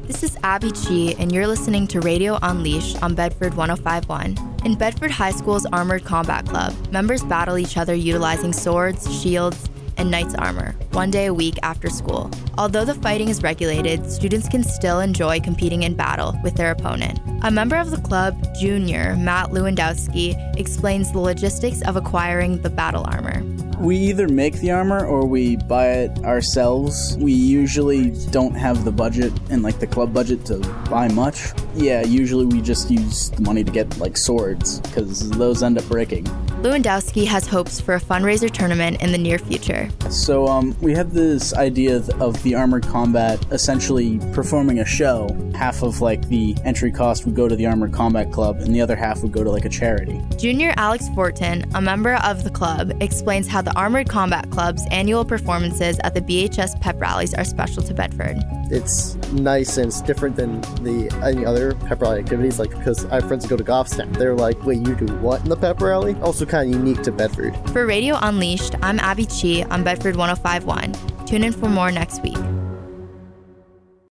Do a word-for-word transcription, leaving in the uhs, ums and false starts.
This is Abby Chi, and you're listening to Radio Unleashed on Bedford one oh five point one. In Bedford High School's Armored Combat Club, members battle each other utilizing swords, shields, and knight's armor, one day a week after school. Although the fighting is regulated, students can still enjoy competing in battle with their opponent. A member of the club, Junior Matt Lewandowski, explains the logistics of acquiring the battle armor. We either make the armor or we buy it ourselves. We usually don't have the budget and like the club budget to buy much. Yeah, usually we just use the money to get like swords because those end up breaking. Lewandowski has hopes for a fundraiser tournament in the near future. So um, we have this idea of the Armored Combat essentially performing a show. Half of like the entry cost would go to the Armored Combat Club and the other half would go to like a charity. Junior Alex Fortin, a member of the club, explains how the Armored Combat Club's annual performances at the B H S pep rallies are special to Bedford. It's nice and it's different than the any other pep rally activities, like because I have friends who go to Goffstown. They're like, wait, you do what in the pep rally? Also kind of unique to Bedford. For Radio Unleashed, I'm Abby Chi on Bedford one oh five point one. Tune in for more next week.